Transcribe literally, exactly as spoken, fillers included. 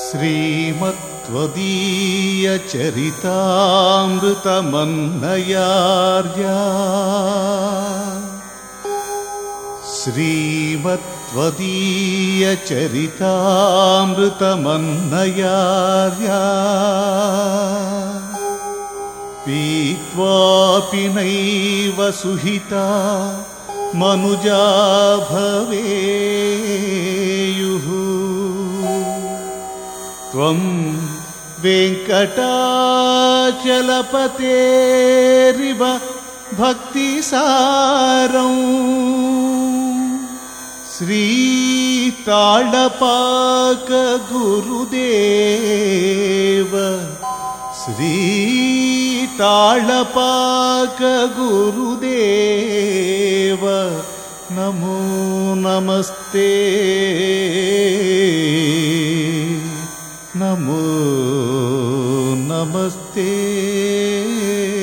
श्रीमत्त्वदीयचरितामृतमन्नयार्या श्रीमत्त्वदीयचरितामृतमन्नयार्या पीत्वापि नैव सुहिता मनुजा भवेयुः। त्वं वेङ्कटाचलपतेरिव भक्तिसारं श्रीताळपाकगुरुदेव श्रीताळपाकगुरुदेव नमो नमस्ते नमो नमस्ते।